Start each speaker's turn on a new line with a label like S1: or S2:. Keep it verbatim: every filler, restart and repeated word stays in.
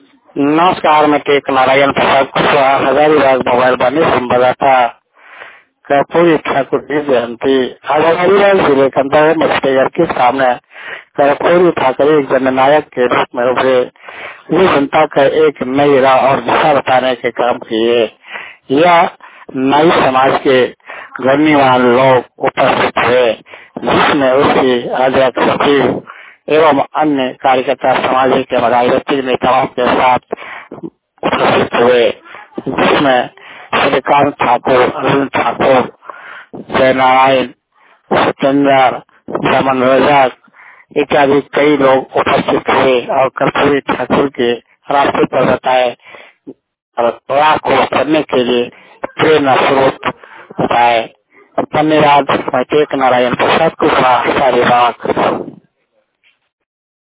S1: नमस्कार, मैं टेक नारायण प्रसाद कुशवाहा हजारीबाग मोबाइल बने संवाददाता कर्पूरी ठाकुर की जयंती। आज हजारीबाग जिले के अंतर्गत मछलीघर के सामने कर्पूरी ठाकुर एक जननायक के रूप में उभरे। ये जनता का एक नई राह और दिशा बताने के काम किए। यह नई समाज के गण्यमान लोग उपस्थित हुए, जिसमें उसके अध्यक्ष सचिव एवं अन्य कार्यकर्ता सामाजिक एवं राजनीतिक नेताओं के साथ उपस्थित हुए, जिसमें श्रीकांत ठाकुर, अरुण ठाकुर, जयनारायण, सत्येंद्र, रमन रजक इत्यादि कई लोग उपस्थित हुए और कर्पूरी ठाकुर के रास्ते पर बताए और राह को करने के लिए प्रेरणा स्रोत बताए। धन्यवाद। मैं टेक नारायण प्रसाद कुशवाहा हजारीबाग।